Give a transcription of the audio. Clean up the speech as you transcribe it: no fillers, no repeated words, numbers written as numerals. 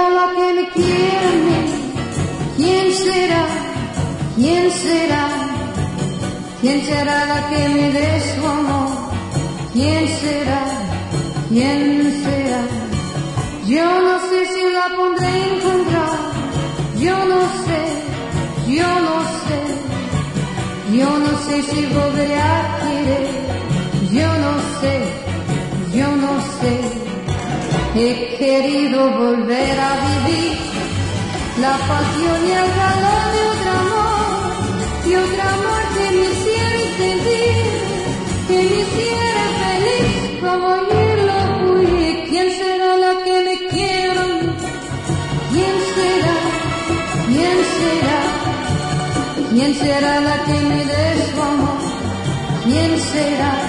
será la que me quiera a mí? ¿Quién será? ¿Quién será? ¿Quién será la que me dé su amor? ¿Quién será? ¿Quién será? Yo no sé si la podré encontrar. Yo no sé, yo no sé. Yo no sé si volveré a querer. Yo no sé, yo no sé. He querido volver a vivir la pasión y el calor de otro amor, y otro amor que me hiciera sentir, que me hiciera feliz como ayer lo fui. ¿Quién será la que me quiera? ¿Quién será? ¿Quién será? ¿Quién será la que me dé su amor? ¿Quién será?